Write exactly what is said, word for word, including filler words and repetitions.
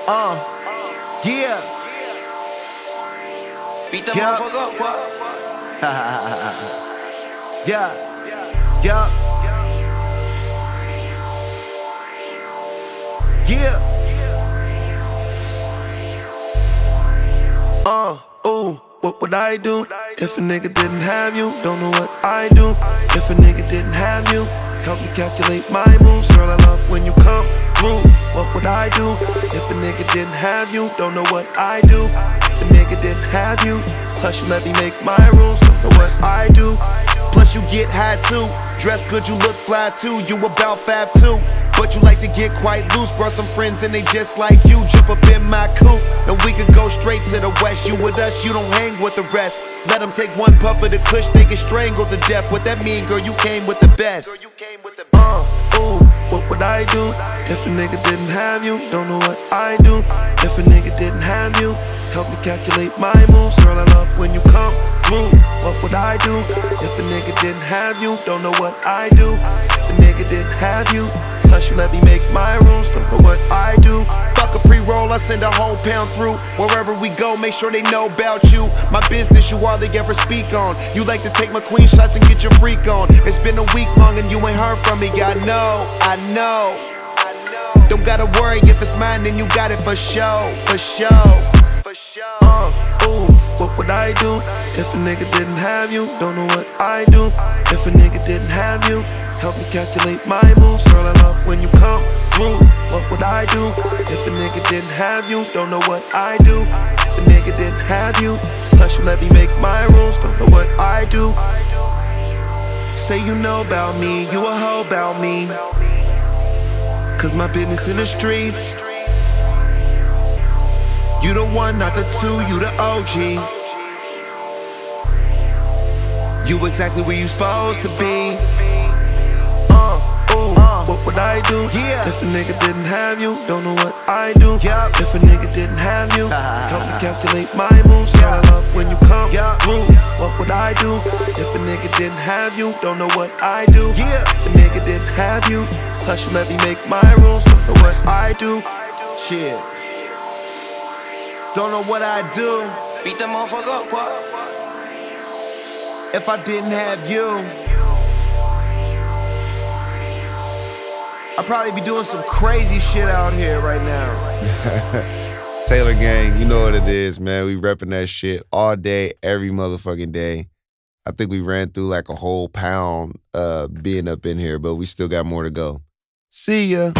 Uh, yeah. Beat the Yeah. motherfucker up, quoi. Yeah. Yeah. Yeah. Uh, ooh, what would I do if a nigga didn't have you? Don't know what I do if a nigga didn't have you. Help me calculate my moves, girl, I love when you come through. What would I do if a nigga didn't have you? Don't know what I do if a nigga didn't have you. Plus you let me make my rules, don't know what I do. Plus you get high too, dress good, you look fly too. You about fab too, but you like to get quite loose. Brought some friends and they just like you. Jump up in my coupe and we could go straight to the west. You with us, you don't hang with the rest. Let them take one puff of the kush, they get strangled to death. What that mean, girl, you came with the best. Uh, ooh, what would I do if a nigga didn't have you? Don't know what I do if a nigga didn't have you. Help me calculate my moves, girl, I love when you come through. What would I do if a nigga didn't have you? Don't know what I do if a nigga didn't have you. Plus you let me make my rules, don't know what I do. Fuck a pre-roll, I send a whole pound through. Wherever we go, make sure they know about you. My business you hardly ever speak on. You like to take my queen shots and get your freak on. It's been a week long and you ain't heard from me. I know, I know. Don't gotta worry if it's mine, then you got it for sure, for sure. Uh, ooh, what would I do if a nigga didn't have you? Don't know what I do if a nigga didn't have you. Help me calculate my moves, girl, I love when you come through. What would I do if a nigga didn't have you? Don't know what I do if a nigga didn't have you. Plus you let me make my rules, don't know what I do. Say you know about me, you a hoe about me. Cause my business in the streets. You the one, not the two, you the O G. You exactly where you supposed to be. What would I do yeah. if a nigga didn't have you? Don't know what I do yeah. if a nigga didn't have you. Help me calculate my moves, girl, I love when you come yeah. through. What would I do if a nigga didn't have you? Don't know what I do yeah. if a nigga didn't have you. Plus you let me make my rules, don't know what I do. Shit. Don't know what I do. Beat the motherfucker up, quoi. If I didn't have you, I'd probably be doing some crazy shit out here right now. Taylor Gang, you know what it is, man. We repping that shit all day, every motherfucking day. I think we ran through like a whole pound uh, being up in here, but we still got more to go. See ya.